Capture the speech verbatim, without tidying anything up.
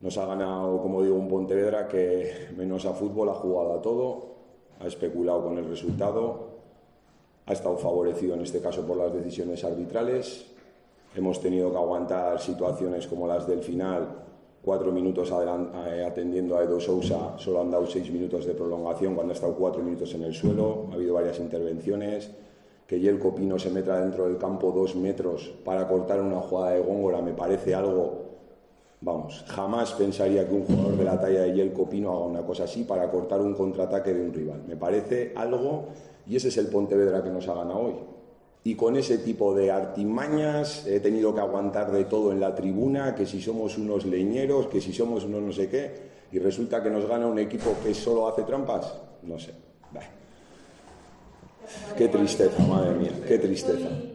Nos ha ganado, como digo, un Pontevedra que menos a fútbol ha jugado a todo, ha especulado con el resultado, ha estado favorecido en este caso por las decisiones arbitrales. Hemos tenido que aguantar situaciones como las del final, cuatro minutos atendiendo a Edo Sousa, solo han dado seis minutos de prolongación cuando ha estado cuatro minutos en el suelo, ha habido varias intervenciones. Que Jelko Pino se meta dentro del campo dos metros para cortar una jugada de Góngora me parece algo, vamos, jamás pensaría que un jugador de la talla de Jelko Pino haga una cosa así para cortar un contraataque de un rival. Me parece algo, y ese es el Pontevedra que nos ha ganado hoy. Y con ese tipo de artimañas he tenido que aguantar de todo en la tribuna, que si somos unos leñeros, que si somos unos no sé qué, y resulta que nos gana un equipo que solo hace trampas, no sé. Qué tristeza, madre mía, qué tristeza.